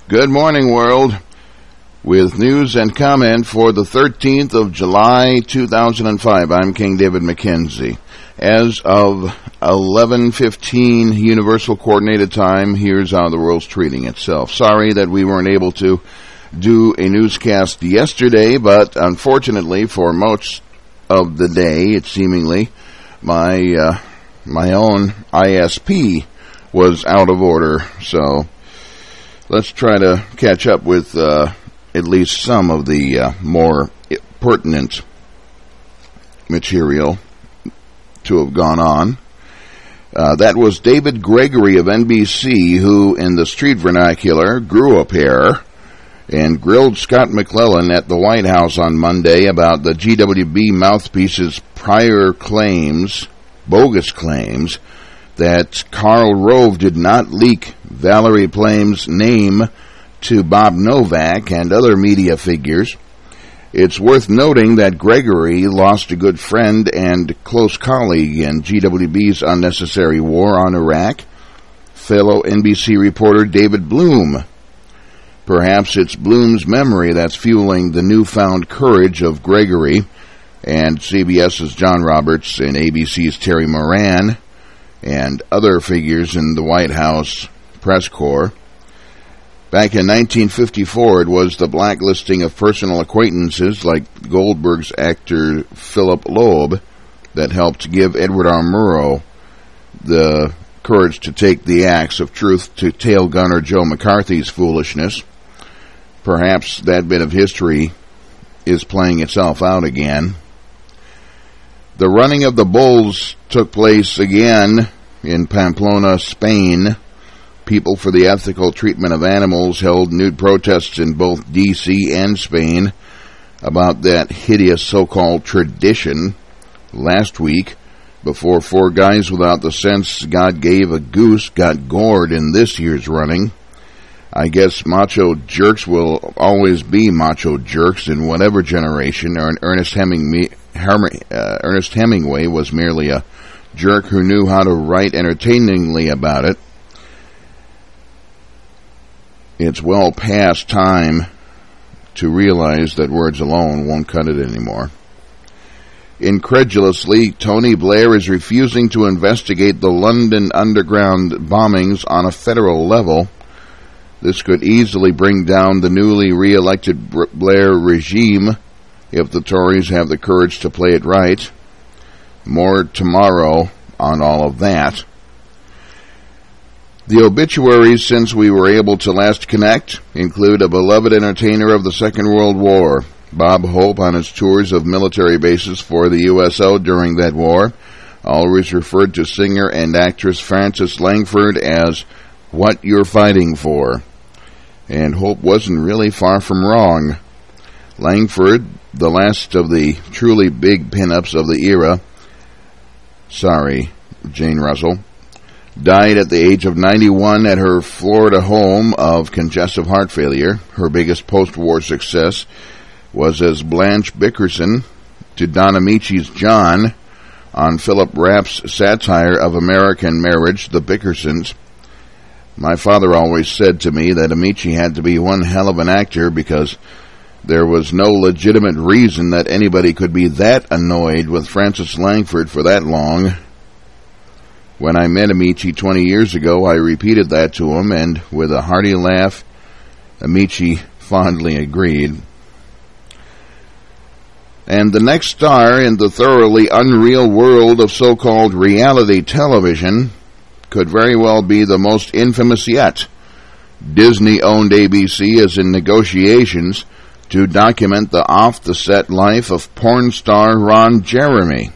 Good morning, world. With news and comment for the 13th of July, 2005, I'm King David McKenzie. As of 11:15 Universal Coordinated Time, here's how the world's treating itself. Sorry that we weren't able to do a newscast yesterday, but unfortunately for most of the day, it seemingly, my own ISP was out of order, so let's try to catch up with at least some of the more pertinent material to have gone on. That was David Gregory of NBC, who, in the street vernacular, grew a pair and grilled Scott McClellan at the White House on Monday about the GWB mouthpiece's prior claims, bogus claims, that Karl Rove did not leak Valerie Plame's name to Bob Novak and other media figures. It's worth noting that Gregory lost a good friend and close colleague in GWB's unnecessary war on Iraq, fellow NBC reporter David Bloom. Perhaps it's Bloom's memory that's fueling the newfound courage of Gregory and CBS's John Roberts and ABC's Terry Moran and other figures in the White House press corps. Back in 1954, it was the blacklisting of personal acquaintances like Goldberg's actor Philip Loeb that helped give Edward R. Murrow the courage to take the axe of truth to tail gunner Joe McCarthy's foolishness. Perhaps that bit of history is playing itself out again. The running of the bulls took place again in Pamplona, Spain. People for the ethical treatment of animals held nude protests in both D.C. and Spain about that hideous so-called tradition last week, before four guys without the sense God gave a goose got gored in this year's running. I guess macho jerks will always be macho jerks in whatever generation, or Ernest Hemingway was merely a jerk who knew how to write entertainingly about it. It's well past time to realize that words alone won't cut it anymore. Incredulously, Tony Blair is refusing to investigate the London Underground bombings on a federal level. This could easily bring down the newly re-elected Blair regime if the Tories have the courage to play it right. More tomorrow on all of that. The obituaries since we were able to last connect include a beloved entertainer of the Second World War, Bob Hope, on his tours of military bases for the USO during that war, always referred to singer and actress Frances Langford as "what you're fighting for." And Hope wasn't really far from wrong. Langford, the last of the truly big pinups of the era, sorry, Jane Russell, died at the age of 91 at her Florida home of congestive heart failure. Her biggest post-war success was as Blanche Bickerson to Don Amici's John on Philip Rapp's satire of American marriage, The Bickersons. My father always said to me that Amici had to be one hell of an actor because there was no legitimate reason that anybody could be that annoyed with Frances Langford for that long. When I met Amici 20 years ago, I repeated that to him, and with a hearty laugh, Amici fondly agreed. And the next star in the thoroughly unreal world of so-called reality television could very well be the most infamous yet. Disney-owned ABC is in negotiations to document the off-the-set life of porn star Ron Jeremy.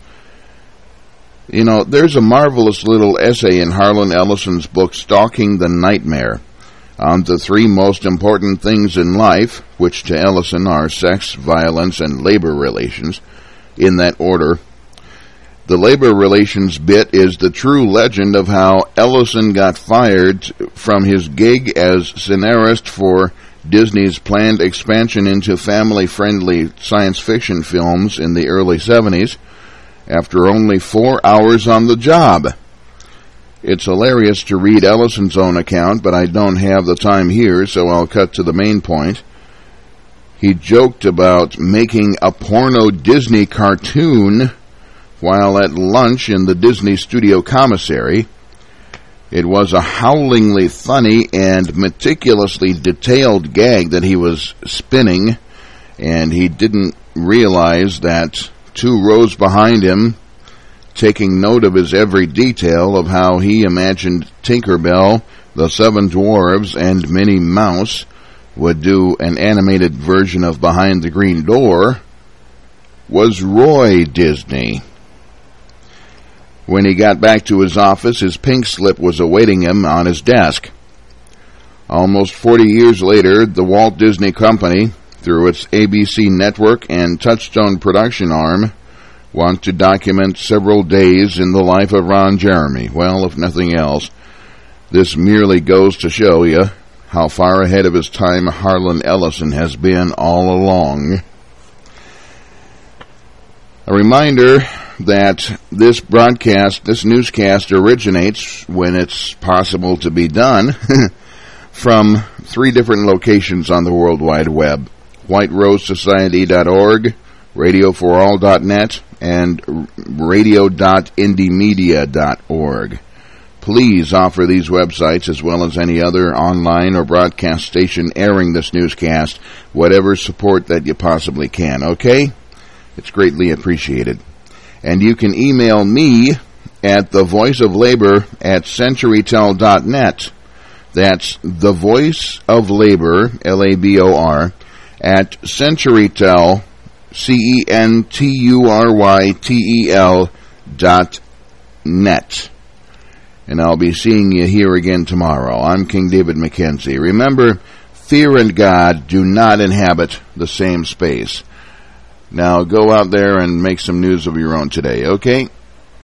You know, there's a marvelous little essay in Harlan Ellison's book, Stalking the Nightmare, on the three most important things in life, which to Ellison are sex, violence, and labor relations, in that order. The labor relations bit is the true legend of how Ellison got fired from his gig as scenarist for Disney's planned expansion into family-friendly science fiction films in the early 70s, after only 4 hours on the job. It's hilarious to read Ellison's own account, but I don't have the time here, so I'll cut to the main point. He joked about making a porno Disney cartoon while at lunch in the Disney studio commissary. It was a howlingly funny and meticulously detailed gag that he was spinning, and he didn't realize that 2 rows behind him, taking note of his every detail of how he imagined Tinkerbell, the 7 Dwarves, and Minnie Mouse would do an animated version of Behind the Green Door, was Roy Disney. When he got back to his office, his pink slip was awaiting him on his desk. Almost 40 years later, the Walt Disney Company, through its ABC network and Touchstone production arm, want to document several days in the life of Ron Jeremy. Well, if nothing else, this merely goes to show you how far ahead of his time Harlan Ellison has been all along. A reminder that this newscast originates, when it's possible to be done, from 3 different locations on the World Wide Web: WhiteRoseSociety.org, RadioForAll.net, and Radio.indiemedia.org. Please offer these websites, as well as any other online or broadcast station airing this newscast, whatever support that you possibly can, okay? It's greatly appreciated. And you can email me at thevoiceoflabor@centurytel.net. That's thevoiceoflabor, LABOR, at centurytel, CENTURYTEL.net. And I'll be seeing you here again tomorrow. I'm King David McKenzie. Remember, fear and God do not inhabit the same space. Now go out there and make some news of your own today, okay?